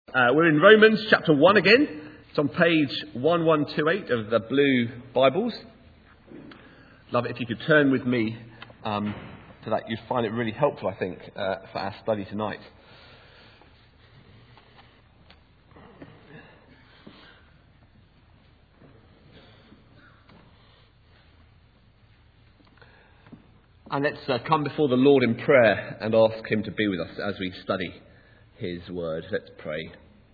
We're in Romans chapter 1 again. It's on page 1128 of the blue Bibles. Love it if you could turn with me to that. You'd find it really helpful, I think, for our study tonight. And let's come before the Lord in prayer and ask him to be with us as we study his word. Let's pray.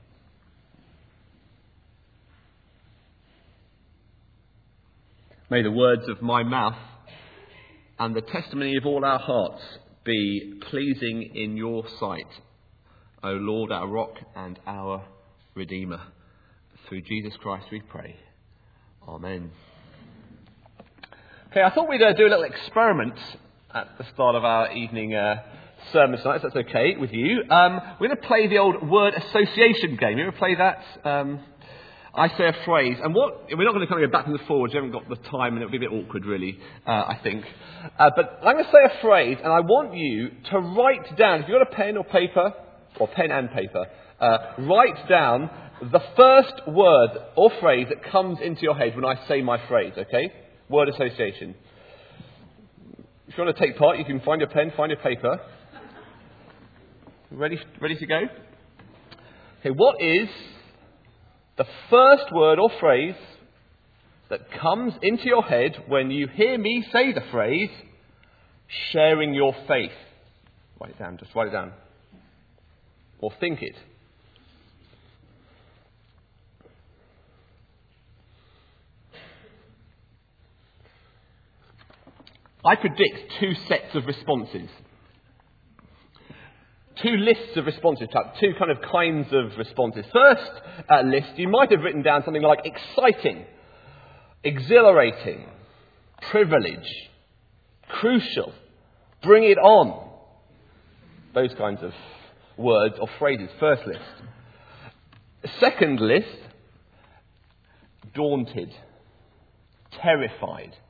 May the words of my mouth and the testimony of all our hearts be pleasing in your sight, O Lord, our rock and our Redeemer. Through Jesus Christ we pray. Amen. Okay, I thought we'd do a little experiment at the start of our evening sermon tonight, if that's okay with you. We're going to play the old word association game. You ever play that? I say a phrase, and we're not going to kind of go back and forwards. We haven't got the time, and it'll be a bit awkward, really, I think. But I'm going to say a phrase, and I want you to write down, if you've got a pen or paper, or pen and paper, write down the first word or phrase that comes into your head when I say my phrase, okay? Word association. If you want to take part, you can find your pen, find your paper. Ready to go? Okay, what is the first word or phrase that comes into your head when you hear me say the phrase, sharing your faith? Write it down, just write it down. Or think it. I predict two sets of responses. Two lists of responses, two kinds of responses. First list, you might have written down something like exciting, exhilarating, privilege, crucial, bring it on. Those kinds of words or phrases. First list. Second list, daunted, terrified,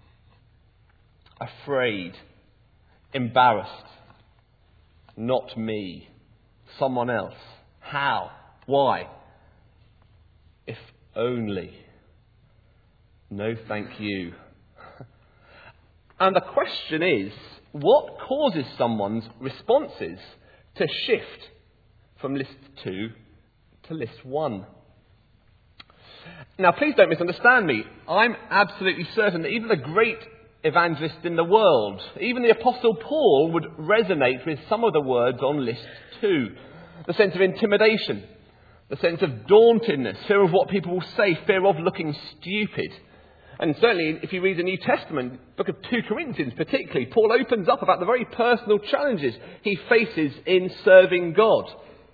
afraid, embarrassed. Not me. Someone else. How? Why? If only. No thank you. And the question is, what causes someone's responses to shift from list 2 to list 1? Now, please don't misunderstand me. I'm absolutely certain that even the great evangelists in the world, even the Apostle Paul, would resonate with some of the words on list 2. The sense of intimidation, the sense of dauntedness, fear of what people will say, fear of looking stupid. And certainly, if you read the New Testament, book of 2 Corinthians particularly, Paul opens up about the very personal challenges he faces in serving God.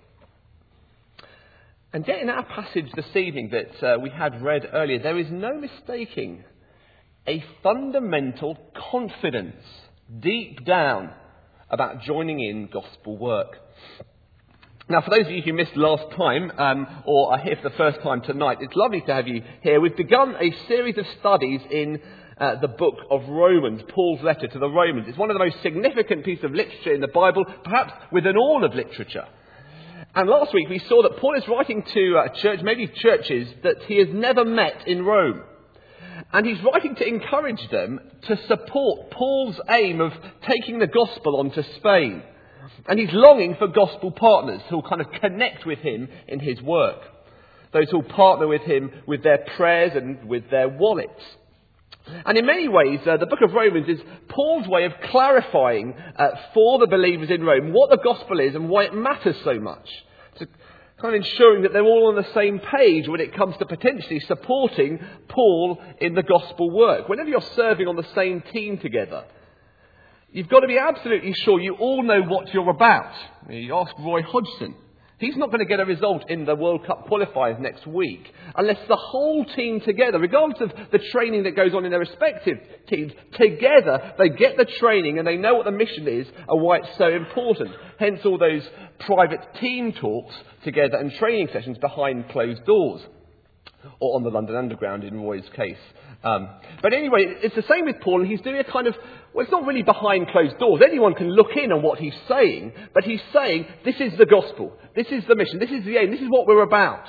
And yet in our passage this evening that we had read earlier, there is no mistaking a fundamental confidence deep down about joining in gospel work. Now, for those of you who missed last time, or are here for the first time tonight, it's lovely to have you here. We've begun a series of studies in the book of Romans, Paul's letter to the Romans. It's one of the most significant pieces of literature in the Bible, perhaps within all of literature. And last week we saw that Paul is writing to a church, maybe churches, that he has never met in Rome. And he's writing to encourage them to support Paul's aim of taking the gospel on to Spain. And he's longing for gospel partners who will kind of connect with him in his work. Those who will partner with him with their prayers and with their wallets. And in many ways, the book of Romans is Paul's way of clarifying for the believers in Rome what the gospel is and why it matters so much. To kind of ensuring that they're all on the same page when it comes to potentially supporting Paul in the gospel work. Whenever you're serving on the same team together, you've got to be absolutely sure you all know what you're about. You ask Roy Hodgson. He's not going to get a result in the World Cup qualifiers next week unless the whole team together, regardless of the training that goes on in their respective teams, together they get the training and they know what the mission is and why it's so important. Hence all those private team talks together and training sessions behind closed doors. or on the London Underground in Roy's case. But anyway, it's the same with Paul, and he's doing a kind of, well, it's not really behind closed doors. Anyone can look in on what he's saying, but he's saying, this is the gospel, this is the mission, this is the aim, this is what we're about.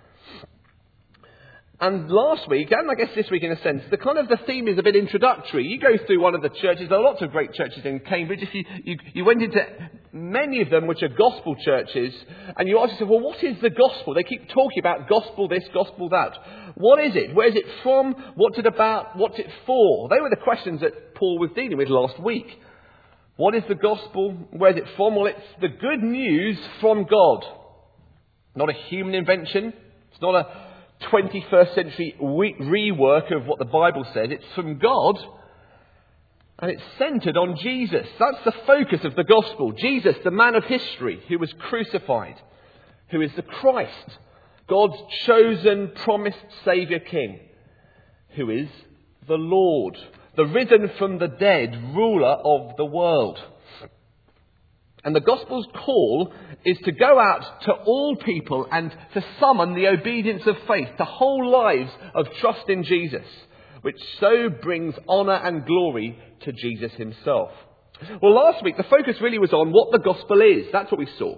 And last week, and I guess this week in a sense, the theme is a bit introductory. You go through one of the churches, there are lots of great churches in Cambridge. If you went into many of them which are gospel churches, and you ask yourself, well, what is the gospel? They keep talking about gospel this, gospel that. What is it? Where is it from? What's it about? What's it for? They were the questions that Paul was dealing with last week. What is the gospel? Where is it from? Well, it's the good news from God. Not a human invention. It's not a 21st century rework of what the Bible says. It's from God, and it's centred on Jesus. That's the focus of the gospel. Jesus, the man of history, who was crucified, who is the Christ, God's chosen, promised Saviour King, who is the Lord, the risen from the dead ruler of the world. And the gospel's call is to go out to all people and to summon the obedience of faith, to whole lives of trust in Jesus, which so brings honour and glory to Jesus himself. Well, last week the focus really was on what the gospel is. That's what we saw.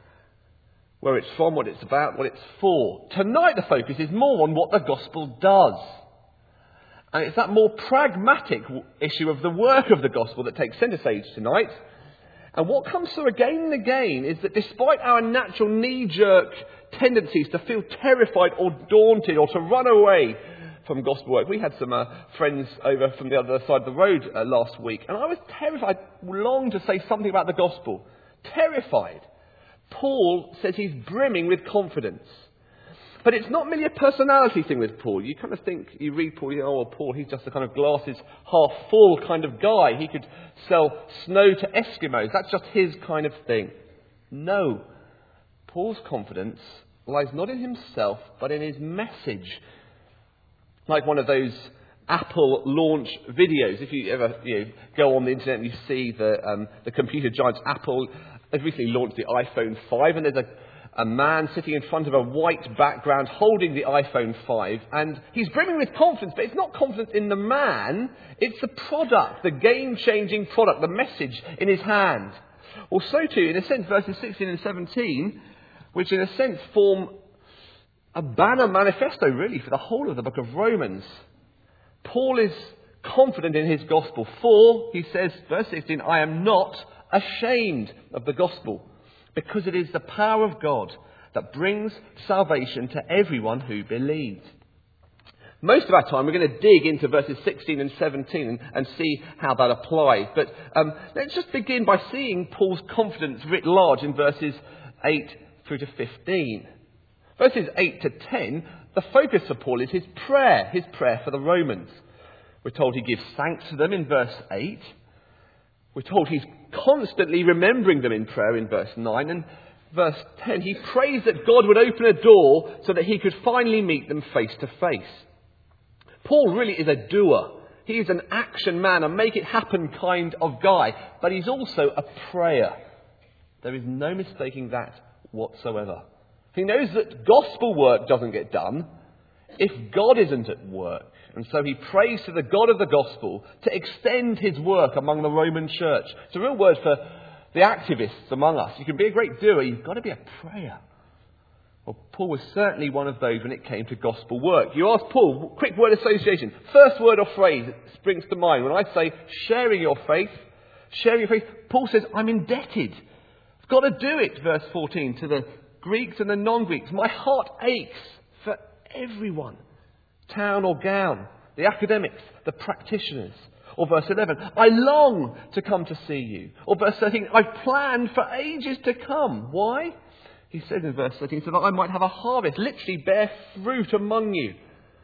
Where it's from, what it's about, what it's for. Tonight the focus is more on what the gospel does. And it's that more pragmatic issue of the work of the gospel that takes centre stage tonight. And what comes through again and again is that despite our natural knee-jerk tendencies to feel terrified or daunted or to run away from gospel work. We had some friends over from the other side of the road last week, and I was terrified. I longed to say something about the gospel. Terrified. Paul says he's brimming with confidence. But it's not merely a personality thing with Paul. You kind of think, you read Paul, you go, oh, well, Paul, he's just a kind of glasses half full kind of guy. He could sell snow to Eskimos. That's just his kind of thing. No. Paul's confidence lies not in himself, but in his message. Like one of those Apple launch videos. If you ever go on the internet and you see the computer giants Apple, they've recently launched the iPhone 5, and there's a man sitting in front of a white background holding the iPhone 5, and he's brimming with confidence, but it's not confidence in the man, it's the product, the game-changing product, the message in his hand. Well, so too, in a sense, verses 16 and 17, which in a sense form a banner manifesto, really, for the whole of the book of Romans. Paul is confident in his gospel, for, he says, verse 16, I am not ashamed of the gospel, because it is the power of God that brings salvation to everyone who believes. Most of our time we're going to dig into verses 16 and 17 and see how that applies. But let's just begin by seeing Paul's confidence writ large in verses 8 through to 15. Verses 8 to 10, the focus of Paul is his prayer for the Romans. We're told he gives thanks to them in verse 8. We're told he's constantly remembering them in prayer in verse 9. And verse 10, he prays that God would open a door so that he could finally meet them face to face. Paul really is a doer. He is an action man, a make it happen kind of guy. But he's also a prayer. There is no mistaking that whatsoever. He knows that gospel work doesn't get done if God isn't at work. And so he prays to the God of the gospel to extend his work among the Roman church. It's a real word for the activists among us. You can be a great doer, you've got to be a prayer. Well, Paul was certainly one of those when it came to gospel work. You ask Paul, quick word association. First word or phrase that springs to mind. When I say sharing your faith, Paul says, I'm indebted. I've got to do it, verse 14, to the Greeks and the non-Greeks. My heart aches for everyone. Town or gown, the academics, the practitioners. Or verse 11, I long to come to see you. Or verse 13, I've planned for ages to come. Why? He says in verse 13, so that I might have a harvest, literally bear fruit among you.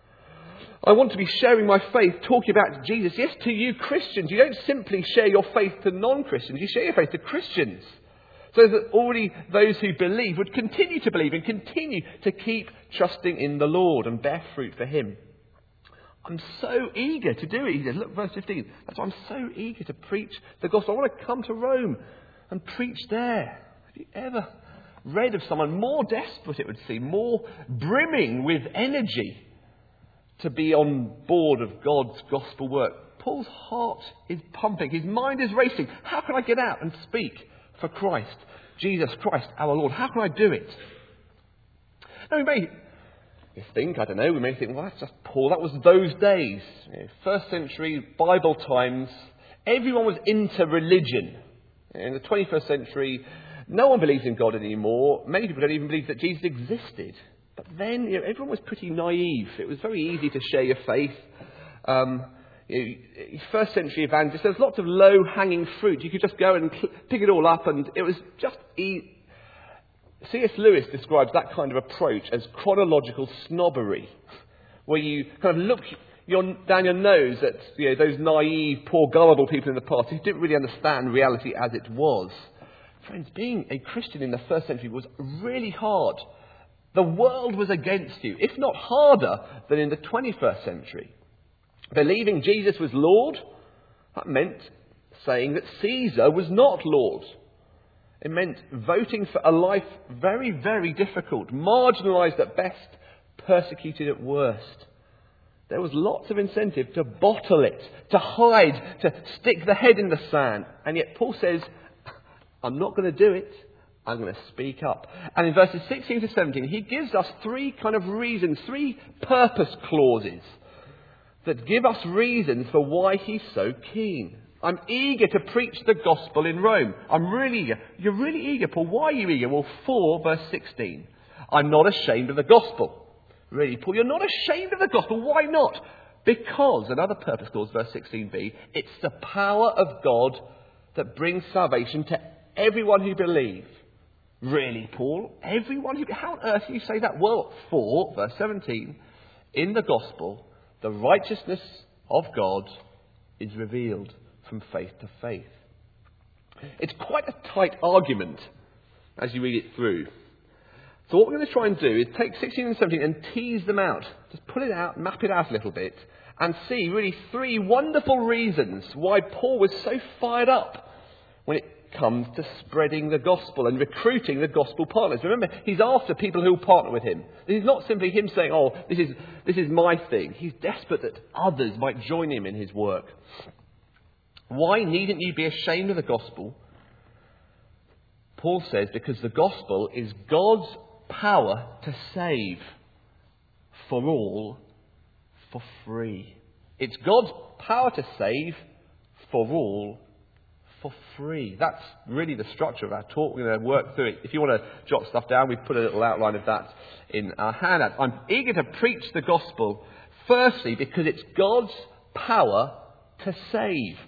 I want to be sharing my faith, talking about Jesus. Yes, to you Christians. You don't simply share your faith to non-Christians. You share your faith to Christians. So that already those who believe would continue to believe and continue to keep trusting in the Lord and bear fruit for him. I'm so eager to do it. He says, look, verse 15. That's why I'm so eager to preach the gospel. I want to come to Rome and preach there. Have you ever read of someone more desperate, it would seem, more brimming with energy to be on board of God's gospel work. Paul's heart is pumping. His mind is racing. How can I get out and speak for Christ? Jesus Christ, our Lord. How can I do it? Now, we may think, we may think, well, that's just Paul. That was those days. First century Bible times, everyone was into religion. In the 21st century, no one believes in God anymore. Many people don't even believe that Jesus existed. But then, everyone was pretty naive. It was very easy to share your faith. First century evangelists, there's lots of low-hanging fruit. You could just go and pick it all up, and it was just easy. C.S. Lewis describes that kind of approach as chronological snobbery, where you kind of look down your nose at those naive, poor, gullible people in the past who didn't really understand reality as it was. Friends, being a Christian in the first century was really hard. The world was against you, if not harder than in the 21st century. Believing Jesus was Lord, that meant saying that Caesar was not Lord. It meant voting for a life very, very difficult, marginalised at best, persecuted at worst. There was lots of incentive to bottle it, to hide, to stick the head in the sand. And yet Paul says, I'm not going to do it. I'm going to speak up. And in verses 16 to 17, he gives us three kind of reasons, three purpose clauses that give us reasons for why he's so keen. I'm eager to preach the gospel in Rome. I'm really eager. You're really eager, Paul. Why are you eager? Well, 4 verse 16. I'm not ashamed of the gospel. Really, Paul, you're not ashamed of the gospel. Why not? Because, another purpose clause, verse 16b, it's the power of God that brings salvation to everyone who believes. Really, Paul? Everyone who... How on earth do you say that? Well, 4 verse 17, in the gospel, the righteousness of God is revealed from faith to faith. It's quite a tight argument as you read it through. So what we're going to try and do is take 16 and 17 and tease them out. Just pull it out, map it out a little bit, and see really 3 wonderful reasons why Paul was so fired up when it comes to spreading the gospel and recruiting the gospel partners. Remember, he's after people who will partner with him. This is not simply him saying, oh, this is my thing. He's desperate that others might join him in his work. Why needn't you be ashamed of the gospel? Paul says, because the gospel is God's power to save for all for free. It's God's power to save for all for free. That's really the structure of our talk. We're going to work through it. If you want to jot stuff down, we've put a little outline of that in our handout. I'm eager to preach the gospel, firstly, because it's God's power to save.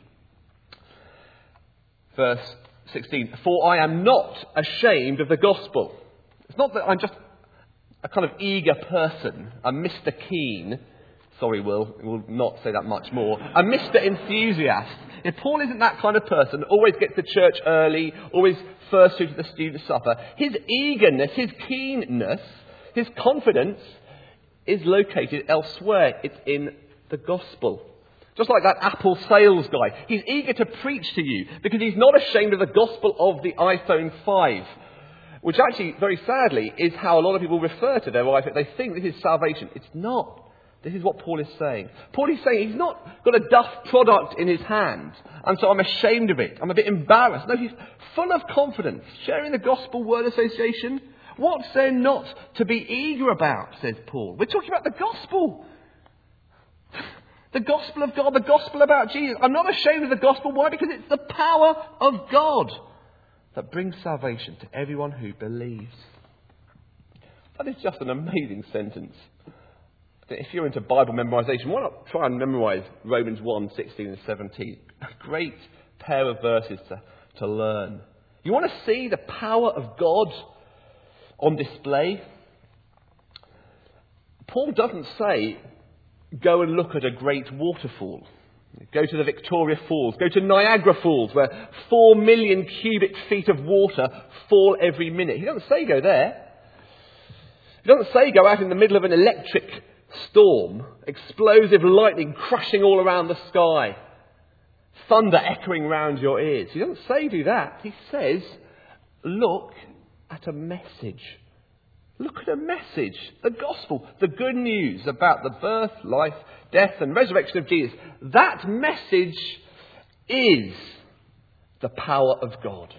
Verse 16, for I am not ashamed of the gospel. It's not that I'm just a kind of eager person, a Mr. Keen. Sorry, we'll not say that much more. A Mr. Enthusiast. If Paul isn't that kind of person, always gets to church early, always first through to the student supper, his eagerness, his keenness, his confidence is located elsewhere. It's in the gospel. Just like that Apple sales guy. He's eager to preach to you because he's not ashamed of the gospel of the iPhone 5. Which actually, very sadly, is how a lot of people refer to their iPhone. They think this is salvation. It's not. This is what Paul is saying. Paul is saying he's not got a duff product in his hand, and so I'm ashamed of it. I'm a bit embarrassed. No, he's full of confidence. Sharing the gospel word association. What's there not to be eager about, says Paul? We're talking about the gospel. The gospel of God, the gospel about Jesus. I'm not ashamed of the gospel. Why? Because it's the power of God that brings salvation to everyone who believes. That is just an amazing sentence. If you're into Bible memorization, why not try and memorize Romans 1, 16 and 17? A great pair of verses to learn. You want to see the power of God on display? Paul doesn't say, go and look at a great waterfall. Go to the Victoria Falls. Go to Niagara Falls, where 4 million cubic feet of water fall every minute. He doesn't say go there. He doesn't say go out in the middle of an electric storm, explosive lightning crashing all around the sky, thunder echoing round your ears. He doesn't say do that. He says, look at a message. Look at a message. The gospel. The good news about the birth, life, death and resurrection of Jesus. That message is the power of God.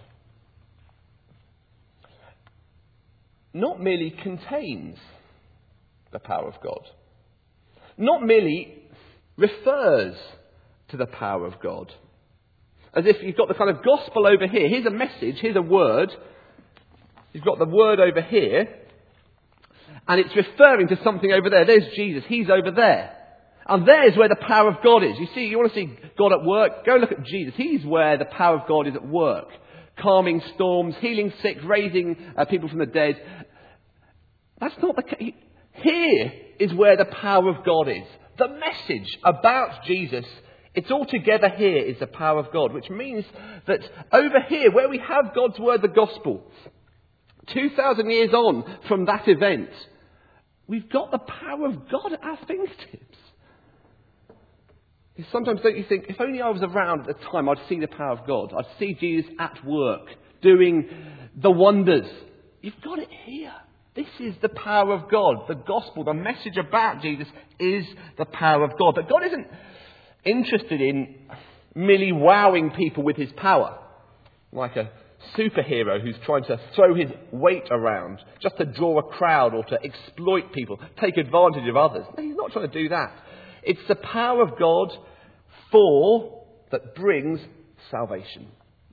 Not merely contains the power of God. Not merely refers to the power of God. As if you've got the kind of gospel over here. Here's a message, here's a word. You've got the word over here. And it's referring to something over there. There's Jesus, he's over there. And there's where the power of God is. You see, you want to see God at work? Go look at Jesus. He's where the power of God is at work. Calming storms, healing sick, raising people from the dead. That's not the case. Here is where the power of God is. The message about Jesus, it's all together here is the power of God. Which means that over here, where we have God's word, the gospel, 2,000 years on from that event, we've got the power of God at our fingertips. Sometimes don't you think, if only I was around at the time, I'd see the power of God. I'd see Jesus at work, doing the wonders. You've got it here. This is the power of God. The gospel, the message about Jesus is the power of God. But God isn't interested in merely wowing people with his power, like a superhero who's trying to throw his weight around just to draw a crowd or to exploit people, take advantage of others. No, he's not trying to do that. It's the power of God that brings salvation.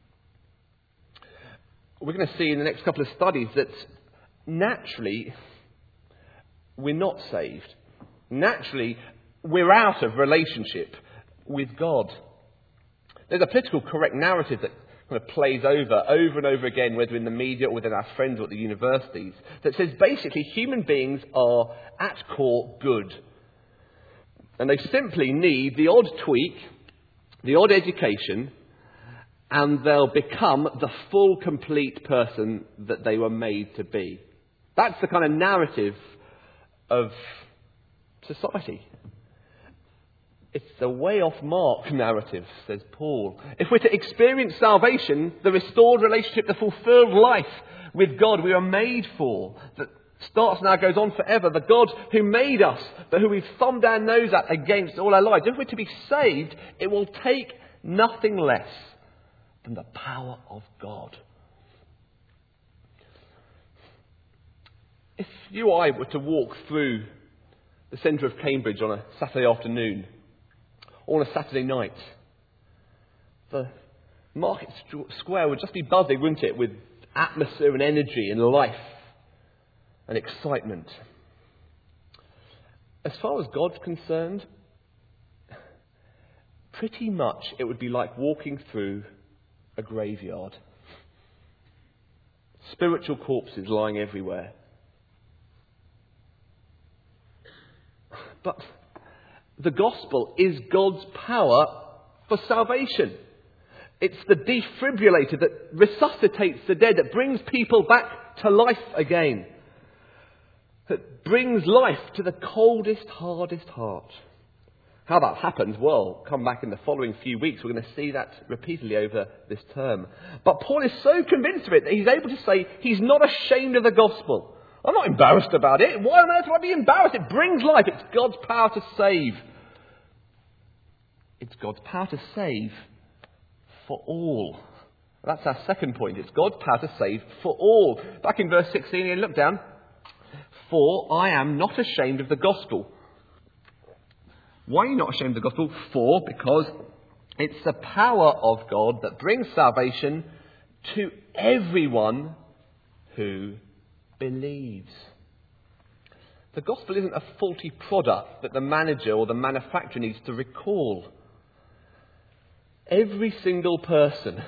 We're going to see in the next couple of studies that naturally we're not saved. Naturally we're out of relationship with God. There's a political correct narrative that kind of plays over and over again, whether in the media or within our friends or at the universities, that says basically human beings are at core good. And they simply need the odd tweak, the odd education, and they'll become the full, complete person that they were made to be. That's the kind of narrative of society. It's the way off mark narrative, says Paul. If we're to experience salvation, the restored relationship, the fulfilled life with God we are made for, that starts now, goes on forever. The God who made us, but who we've thumbed our nose at against all our lives. If we're to be saved, it will take nothing less than the power of God. If you or I were to walk through the centre of Cambridge on a Saturday afternoon, or on a Saturday night, the market square would just be buzzing, wouldn't it, with atmosphere and energy and life and excitement. As far as God's concerned, pretty much it would be like walking through a graveyard. Spiritual corpses lying everywhere. But the gospel is God's power for salvation. It's the defibrillator that resuscitates the dead, that brings people back to life again. That brings life to the coldest, hardest heart. How that happens, well, come back in the following few weeks. We're going to see that repeatedly over this term. But Paul is so convinced of it that he's able to say he's not ashamed of the gospel. I'm not embarrassed about it. Why on earth would I be embarrassed? It brings life. It's God's power to save. It's God's power to save for all. That's our second point. It's God's power to save for all. Back in verse 16, look down. For I am not ashamed of the gospel. Why are you not ashamed of the gospel? Because it's the power of God that brings salvation to everyone who believes. The gospel isn't a faulty product that the manager or the manufacturer needs to recall. Every single person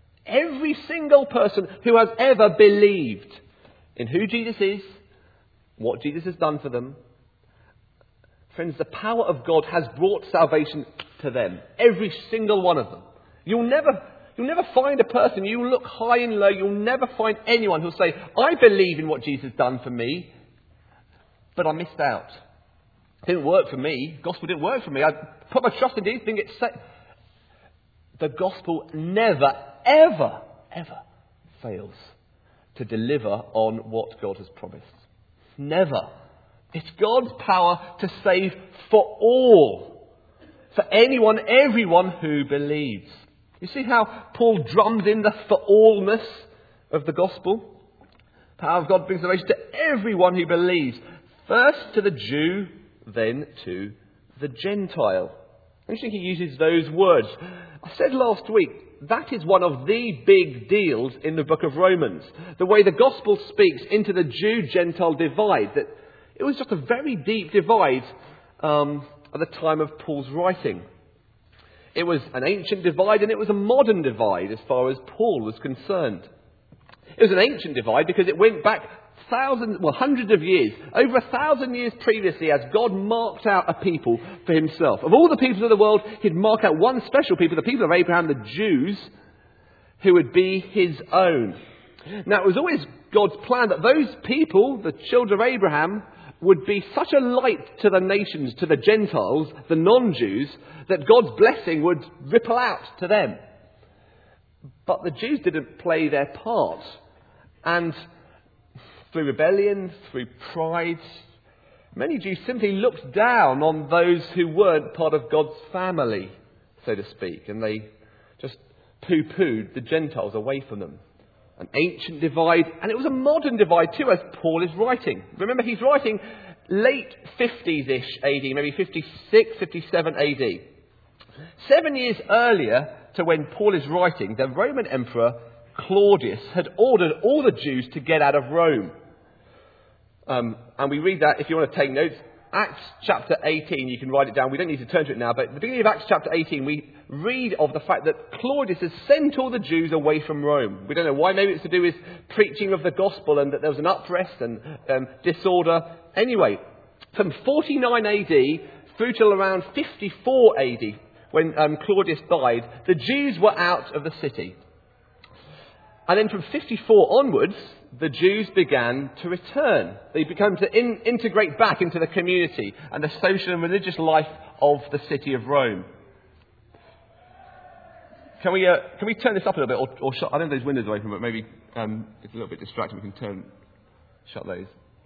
who has ever believed in who Jesus is, what Jesus has done for them, friends, the power of God has brought salvation to them. Every single one of them. You'll never find a person, you look high and low, you'll never find anyone who'll say, I believe in what Jesus has done for me, but I missed out. It didn't work for me. The gospel didn't work for me. I put my trust in Jesus, didn't get saved. The gospel never, ever, ever fails to deliver on what God has promised. Never. It's God's power to save for all. For anyone, everyone who believes. You see how Paul drums in the for allness of the gospel? The power of God brings salvation to everyone who believes. First to the Jew, then to the Gentile. I think he uses those words. I said last week, that is one of the big deals in the book of Romans. The way the gospel speaks into the Jew-Gentile divide. That it was just a very deep divide at the time of Paul's writing. It was an ancient divide and it was a modern divide as far as Paul was concerned. It was an ancient divide because it went back hundreds of years, over 1,000 years previously, as God marked out a people for himself. Of all the peoples of the world, he'd mark out one special people, the people of Abraham, the Jews, who would be his own. Now, it was always God's plan that those people, the children of Abraham, would be such a light to the nations, to the Gentiles, the non-Jews, that God's blessing would ripple out to them. But the Jews didn't play their part. And through rebellion, through pride, many Jews simply looked down on those who weren't part of God's family, so to speak, and they just pooh-poohed the Gentiles away from them. An ancient divide, and it was a modern divide too, as Paul is writing. Remember, he's writing late 50s-ish AD, maybe 56, 57 AD. 7 years earlier to when Paul is writing, the Roman Emperor Claudius had ordered all the Jews to get out of Rome. And we read that, if you want to take notes, Acts chapter 18, you can write it down. We don't need to turn to it now, but at the beginning of Acts chapter 18, we read of the fact that Claudius has sent all the Jews away from Rome. We don't know why. Maybe it's to do with preaching of the gospel and that there was an unrest and disorder. Anyway, from 49 AD through till around 54 AD, when Claudius died, the Jews were out of the city. And then from 54 onwards, the Jews began to return. They began to integrate back into the community and the social and religious life of the city of Rome. Can we turn this up a little bit, or shut? I don't know if those windows are open, but maybe it's a little bit distracting. We can shut those.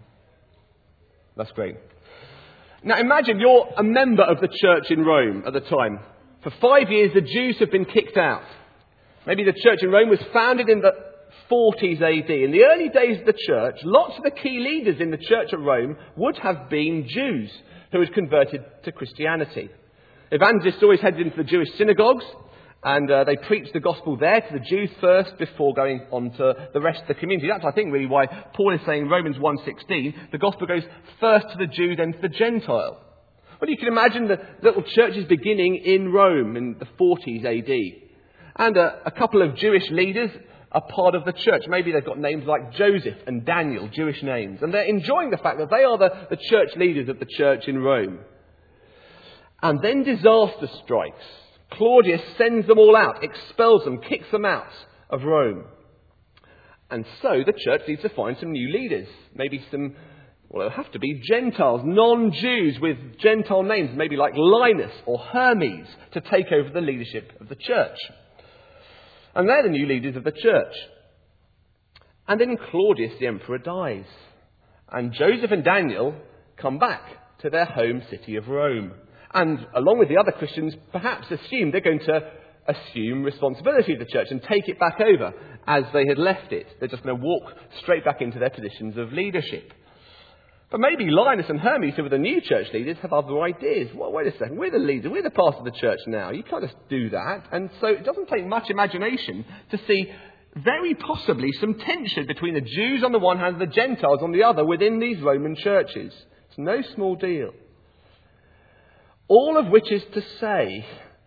That's great. Now imagine you're a member of the church in Rome at the time. For 5 years, the Jews have been kicked out. Maybe the church in Rome was founded in the 40s AD. In the early days of the church, lots of the key leaders in the church of Rome would have been Jews who had converted to Christianity. Evangelists always headed into the Jewish synagogues, and they preached the gospel there to the Jews first before going on to the rest of the community. That's, I think, really why Paul is saying in Romans 1:16, the gospel goes first to the Jew, then to the Gentile. Well, you can imagine the little churches beginning in Rome in the 40s AD. And a couple of Jewish leaders are part of the church. Maybe they've got names like Joseph and Daniel, Jewish names. And they're enjoying the fact that they are the church leaders of the church in Rome. And then disaster strikes. Claudius sends them all out, expels them, kicks them out of Rome. And so the church needs to find some new leaders. Maybe it'll have to be Gentiles, non-Jews with Gentile names, maybe like Linus or Hermes, to take over the leadership of the church. And they're the new leaders of the church. And then Claudius, the emperor, dies. And Joseph and Daniel come back to their home city of Rome. And along with the other Christians, perhaps assume they're going to assume responsibility of the church and take it back over as they had left it. They're just going to walk straight back into their positions of leadership. But maybe Linus and Hermes, who are the new church leaders, have other ideas. Well, wait a second, we're the leaders, we're the pastor of the church now. You can't just do that. And so it doesn't take much imagination to see very possibly some tension between the Jews on the one hand and the Gentiles on the other within these Roman churches. It's no small deal. All of which is to say,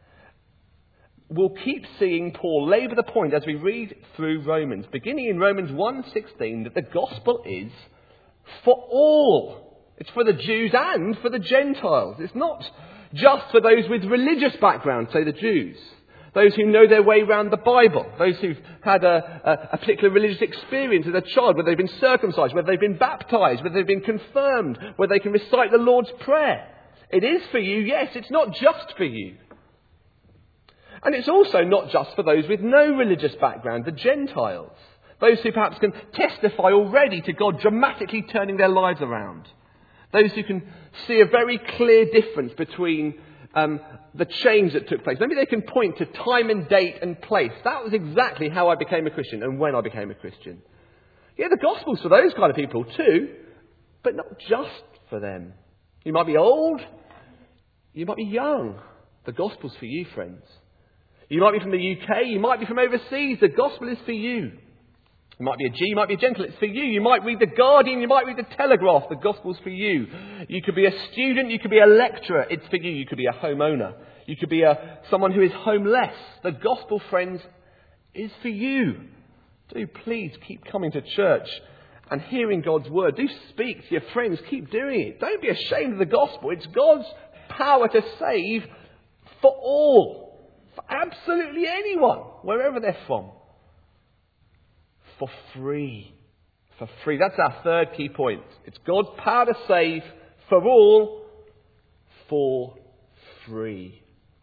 we'll keep seeing Paul labour the point as we read through Romans, beginning in Romans 1:16, that the gospel is for all. It's for the Jews and for the Gentiles. It's not just for those with religious background, say the Jews. Those who know their way around the Bible. Those who've had a particular religious experience as a child, whether they've been circumcised, whether they've been baptised, whether they've been confirmed, whether they can recite the Lord's Prayer. It is for you, yes. It's not just for you. And it's also not just for those with no religious background, the Gentiles. Those who perhaps can testify already to God dramatically turning their lives around. Those who can see a very clear difference between the change that took place. Maybe they can point to time and date and place. That was exactly how I became a Christian and when I became a Christian. Yeah, the gospel's for those kind of people too, but not just for them. You might be old, you might be young. The gospel's for you, friends. You might be from the UK, you might be from overseas. The gospel is for you. You might be a G, you might be a gentle, it's for you. You might read the Guardian, you might read the Telegraph. The gospel's for you. You could be a student, you could be a lecturer. It's for you. You could be a homeowner. You could be someone who is homeless. The gospel, friends, is for you. Do please keep coming to church and hearing God's word. Do speak to your friends. Keep doing it. Don't be ashamed of the gospel. It's God's power to save for all. For absolutely anyone, wherever they're from. For free. For free. That's our third key point. It's God's power to save for all, for free.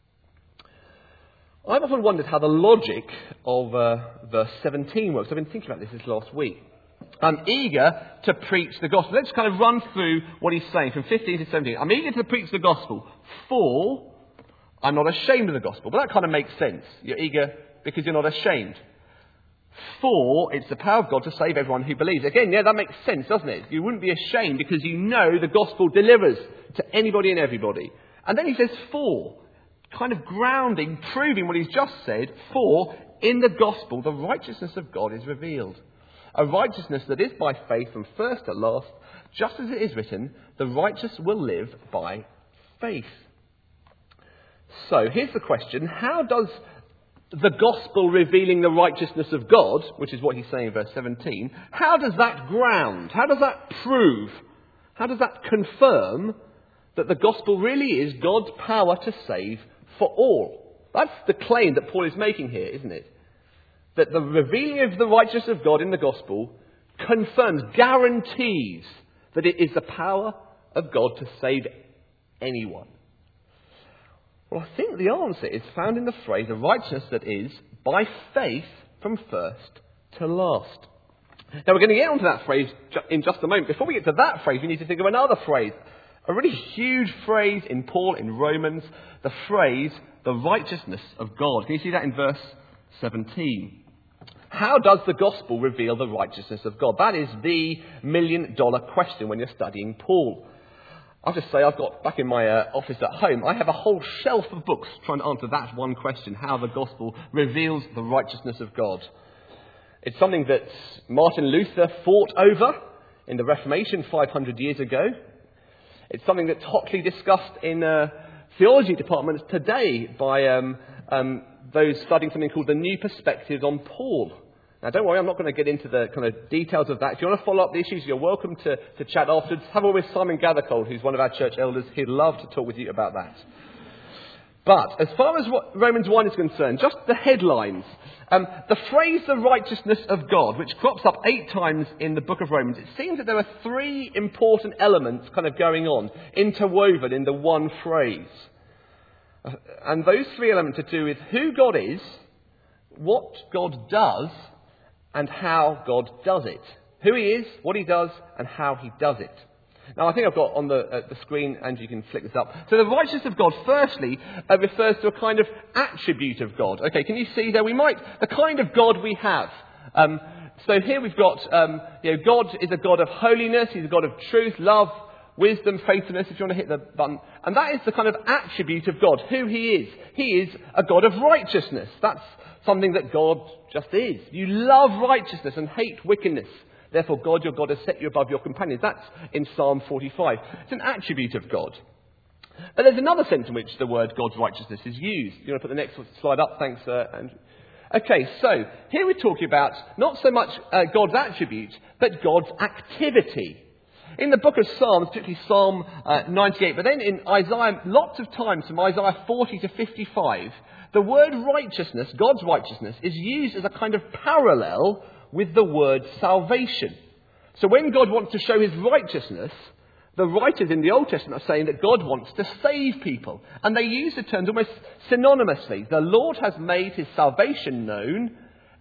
I've often wondered how the logic of verse 17 works. I've been thinking about this last week. I'm eager to preach the gospel. Let's kind of run through what he's saying from 15 to 17. I'm eager to preach the gospel, for I'm not ashamed of the gospel. But that kind of makes sense. You're eager because you're not ashamed. For it's the power of God to save everyone who believes. Again, yeah, that makes sense, doesn't it? You wouldn't be ashamed because you know the gospel delivers to anybody and everybody. And then he says for, kind of grounding, proving what he's just said. For in the gospel, the righteousness of God is revealed. A righteousness that is by faith from first to last, just as it is written, the righteous will live by faith. So here's the question. How does the gospel revealing the righteousness of God, which is what he's saying in verse 17, how does that ground, how does that prove, how does that confirm that the gospel really is God's power to save for all? That's the claim that Paul is making here, isn't it? That the revealing of the righteousness of God in the gospel confirms, guarantees that it is the power of God to save anyone. Well, I think the answer is found in the phrase, a righteousness that is by faith from first to last. Now, we're going to get onto that phrase in just a moment. Before we get to that phrase, we need to think of another phrase. A really huge phrase in Paul in Romans, the phrase, the righteousness of God. Can you see that in verse 17? How does the gospel reveal the righteousness of God? That is the million-dollar question when you're studying Paul. I'll just say I've got, back in my office at home, I have a whole shelf of books trying to answer that one question, how the gospel reveals the righteousness of God. It's something that Martin Luther fought over in the Reformation 500 years ago. It's something that's hotly discussed in theology departments today by those studying something called the New Perspectives on Paul. Now, don't worry, I'm not going to get into the kind of details of that. If you want to follow up the issues, you're welcome to chat afterwards. Have a word with Simon Gathercole, who's one of our church elders. He'd love to talk with you about that. But as far as what Romans 1 is concerned, just the headlines. The phrase, the righteousness of God, which crops up 8 times in the book of Romans, it seems that there are 3 important elements kind of going on, interwoven in the one phrase. And those 3 elements are to do with who God is, what God does, and how God does it. Who he is, what he does, and how he does it. Now, I think I've got on the screen, and you can flick this up. So the righteousness of God, firstly, refers to a kind of attribute of God. Okay, can you see there? The kind of God we have. So here we've got, God is a God of holiness. He's a God of truth, love, wisdom, faithfulness, if you want to hit the button. And that is the kind of attribute of God, who he is. He is a God of righteousness. That's something that God just is. You love righteousness and hate wickedness. Therefore, God, your God, has set you above your companions. That's in Psalm 45. It's an attribute of God. But there's another sense in which the word God's righteousness is used. You want to put the next slide up? Thanks, Andrew. Okay, so here we're talking about not so much God's attribute, but God's activity. In the book of Psalms, particularly Psalm 98, but then in Isaiah, lots of times from Isaiah 40 to 55, the word righteousness, God's righteousness, is used as a kind of parallel with the word salvation. So when God wants to show his righteousness, the writers in the Old Testament are saying that God wants to save people. And they use the terms almost synonymously. The Lord has made his salvation known,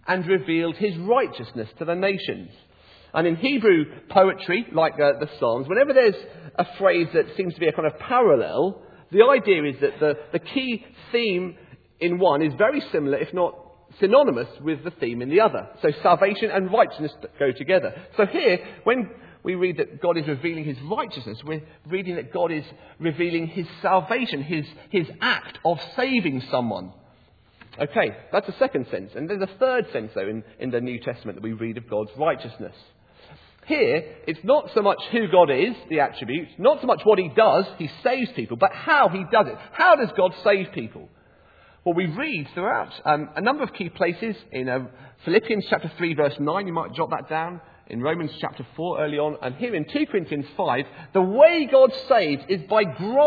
and revealed his righteousness to the nations. And in Hebrew poetry, like the Psalms, whenever there's a phrase that seems to be a kind of parallel, the idea is that the key theme in one is very similar, if not synonymous, with the theme in the other. So salvation and righteousness go together. So here, when we read that God is revealing his righteousness, we're reading that God is revealing his salvation, his act of saving someone. Okay, that's a second sense. And there's a third sense, though, in the New Testament that we read of God's righteousness. Here, it's not so much who God is, the attribute, not so much what he does, he saves people, but how he does it. How does God save people? Well, we read throughout a number of key places in Philippians chapter 3, verse 9, you might jot that down, in Romans chapter 4 early on, and here in 2 Corinthians 5, the way God saves is by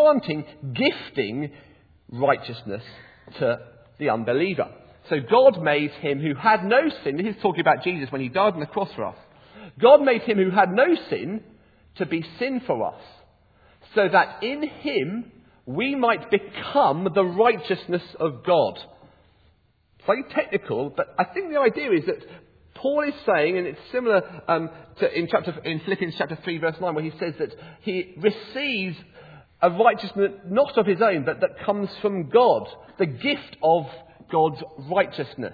gifting righteousness to the unbeliever. So God made him who had no sin, this is talking about Jesus when he died on the cross for us, God made him who had no sin to be sin for us, so that in him we might become the righteousness of God. Slightly technical, but I think the idea is that Paul is saying, and it's similar in Philippians chapter 3 verse 9, where he says that he receives a righteousness not of his own, but that comes from God, the gift of God's righteousness.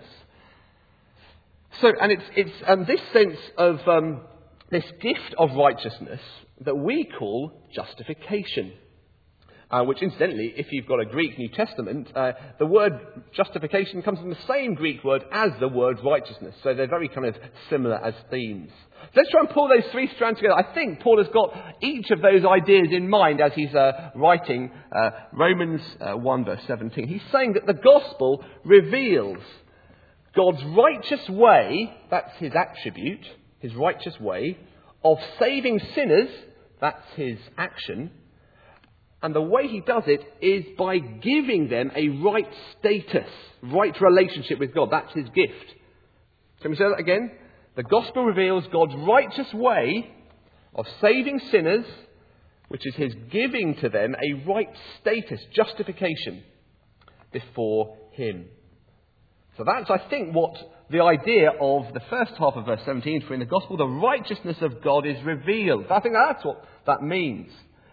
So, and it's this sense of this gift of righteousness that we call justification. Which, incidentally, if you've got a Greek New Testament, the word justification comes from the same Greek word as the word righteousness. So they're very kind of similar as themes. So let's try and pull those three strands together. I think Paul has got each of those ideas in mind as he's writing Romans 1 verse 17. He's saying that the gospel reveals God's righteous way, that's his attribute, his righteous way, of saving sinners, that's his action. And the way he does it is by giving them a right status, right relationship with God. That's his gift. Can we say that again? The gospel reveals God's righteous way of saving sinners, which is his giving to them a right status, justification before him. So that's, I think, what the idea of the first half of verse 17 is. For in the gospel, the righteousness of God is revealed. I think that's what that means.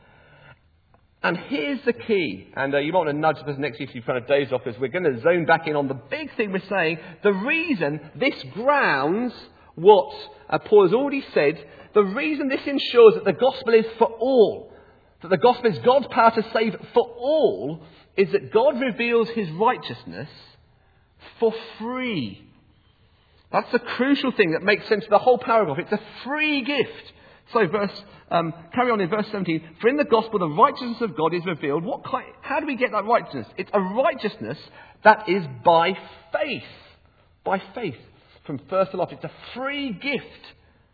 And here's the key, and you might want to nudge the person next to you if you've kind of dozed off, because we're going to zone back in on the big thing we're saying. The reason this grounds what Paul has already said, the reason this ensures that the gospel is for all, that the gospel is God's power to save for all, is that God reveals his righteousness for free. That's the crucial thing that makes sense of the whole paragraph. It's a free gift. So carry on in verse 17. For in the gospel the righteousness of God is revealed. How do we get that righteousness? It's a righteousness that is by faith. By faith. From first to last. It's a free gift.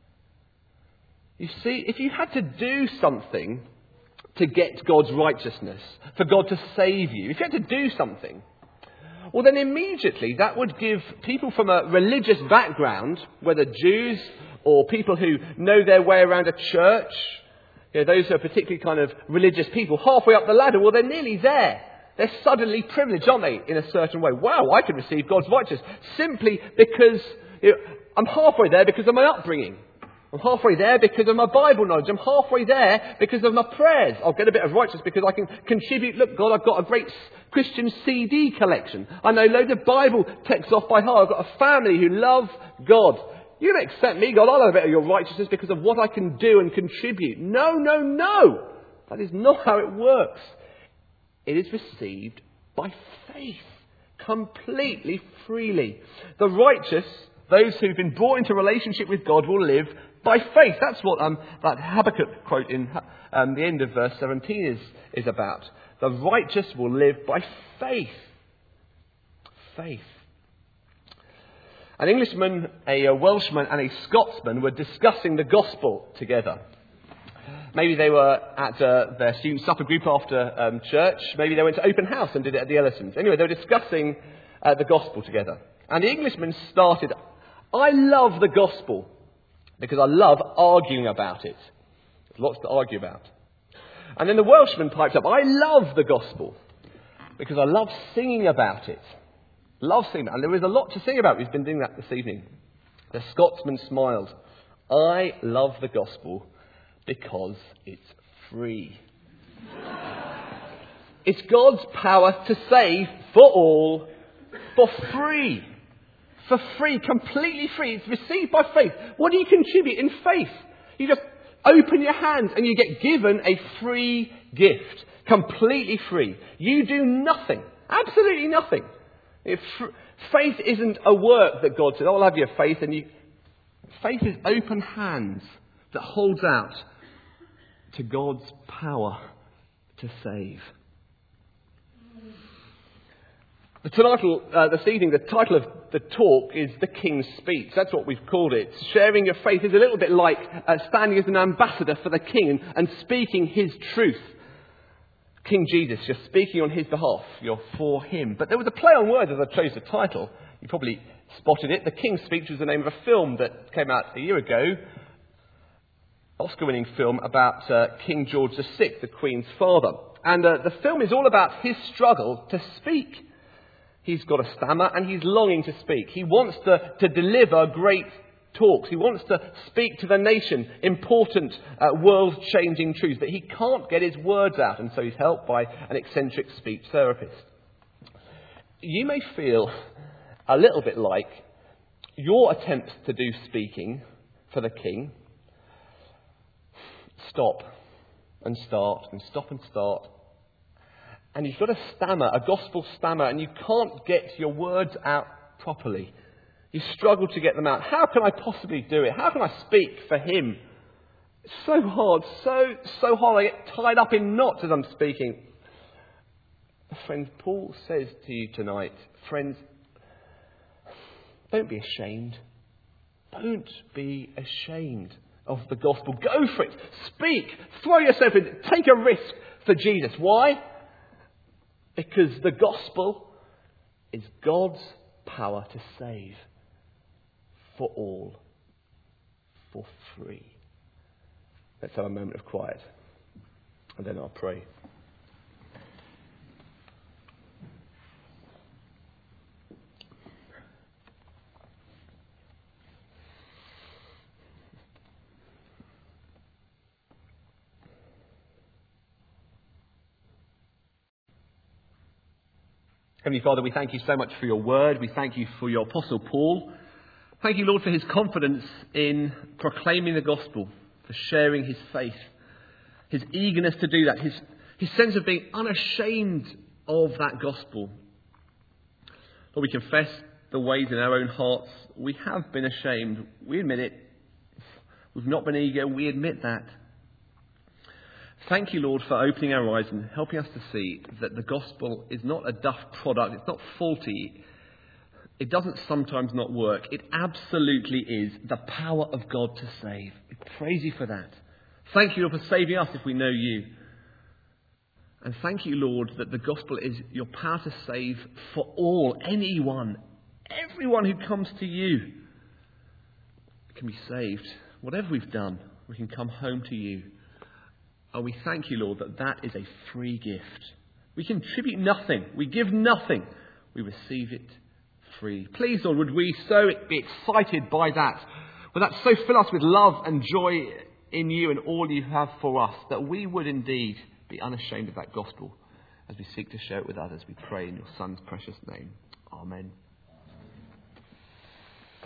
You see, if you had to do something to get God's righteousness, for God to save you, if you had to do something, well then immediately that would give people from a religious background, whether Jews or people who know their way around a church, those who are particularly kind of religious people, halfway up the ladder, well, they're nearly there. They're suddenly privileged, aren't they, in a certain way? Wow, I can receive God's righteousness simply because I'm halfway there because of my upbringing. I'm halfway there because of my Bible knowledge. I'm halfway there because of my prayers. I'll get a bit of righteousness because I can contribute. Look, God, I've got a great Christian CD collection. I know loads of Bible texts off by heart. I've got a family who love God. You don't accept me, God. I'll have a bit of your righteousness because of what I can do and contribute. No, no, no. That is not how it works. It is received by faith, completely freely. The righteous, those who've been brought into relationship with God, will live by faith. That's what that Habakkuk quote in the end of verse 17 is about. The righteous will live by faith. Faith. An Englishman, a Welshman and a Scotsman were discussing the gospel together. Maybe they were at their student supper group after church. Maybe they went to open house and did it at the Ellisons. Anyway, they were discussing the gospel together. And the Englishman started, I love the gospel because I love arguing about it. There's lots to argue about. And then the Welshman piped up, I love the gospel because I love singing about it. Love singing. And there is a lot to sing about. We've been doing that this evening. The Scotsman smiled. I love the gospel because it's free. It's God's power to save for all, for free. For free, completely free. It's received by faith. What do you contribute in faith? You just open your hands and you get given a free gift. Completely free. You do nothing. Absolutely nothing. Faith isn't a work that God says, I'll have your faith. Faith is open hands that holds out to God's power to save. The title this evening, the title of the talk is The King's Speech. That's what we've called it. Sharing your faith is a little bit like standing as an ambassador for the King and speaking his truth. King Jesus, you're speaking on his behalf. You're for him. But there was a play on words as I chose the title. You probably spotted it. The King's Speech was the name of a film that came out a year ago. Oscar-winning film about King George VI, the Queen's father. And the film is all about his struggle to speak. He's got a stammer and he's longing to speak. He wants to deliver great talks. He wants to speak to the nation important, world-changing truths, but he can't get his words out, and so he's helped by an eccentric speech therapist. You may feel a little bit like your attempts to do speaking for the King stop and start and stop and start. And you've got a stammer, a gospel stammer, and you can't get your words out properly. You struggle to get them out. How can I possibly do it? How can I speak for him? It's so hard, so hard. I get tied up in knots as I'm speaking. Friends, Paul says to you tonight, friends, don't be ashamed. Don't be ashamed of the gospel. Go for it. Speak. Throw yourself in. Take a risk for Jesus. Why? Because the gospel is God's power to save for all, for free. Let's have a moment of quiet, and then I'll pray. Heavenly Father, we thank you so much for your word. We thank you for your Apostle Paul. Thank you, Lord, for his confidence in proclaiming the gospel, for sharing his faith, his eagerness to do that, his sense of being unashamed of that gospel. Lord, we confess the ways in our own hearts we have been ashamed. We admit it. We've not been eager. We admit that. Thank you, Lord, for opening our eyes and helping us to see that the gospel is not a duff product. It's not faulty. It doesn't sometimes not work. It absolutely is the power of God to save. We praise you for that. Thank you, Lord, for saving us if we know you. And thank you, Lord, that the gospel is your power to save for all, anyone, everyone who comes to you can be saved. Whatever we've done, we can come home to you. And we thank you, Lord, that that is a free gift. We contribute nothing. We give nothing. We receive it free. Please, Lord, would we so be excited by that? Would that so fill us with love and joy in you and all you have for us, that we would indeed be unashamed of that gospel as we seek to share it with others. We pray in your Son's precious name. Amen.